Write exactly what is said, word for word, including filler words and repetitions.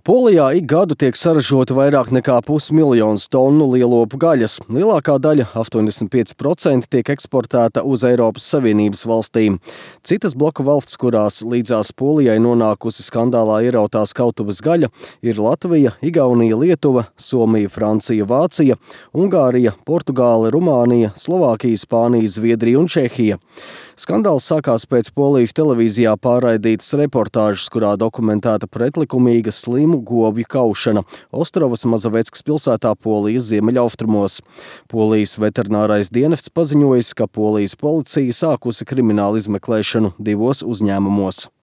Polijā ik gadu tiek saražota vairāk nekā pusmiljons tonu lielopu gaļas. Lielākā daļa, astoņdesmit pieci procenti, tiek eksportēta uz Eiropas Savienības valstīm. Citas bloka valsts, kurās līdzās Polijai nonākusi skandālā ierautās kautuves gaļa, ir Latvija, Igaunija, Lietuva, Somija, Francija, Vācija, Ungārija, Portugāle, Rumānija, Slovākija, Spānija, Zviedrija un Čehija. Skandāls sākās pēc Polijas televīzijā pārraidītas reportāžas, kurā dokumentēta pretlikumīga slimu govju kaušana Ostrovas Mazaveckas pilsētā Polijas ziemeļaustrumos. Polijas veterinārais dienests paziņojis, ka Polijas policija sākusi kriminālu izmeklēšanu divos uzņēmumos.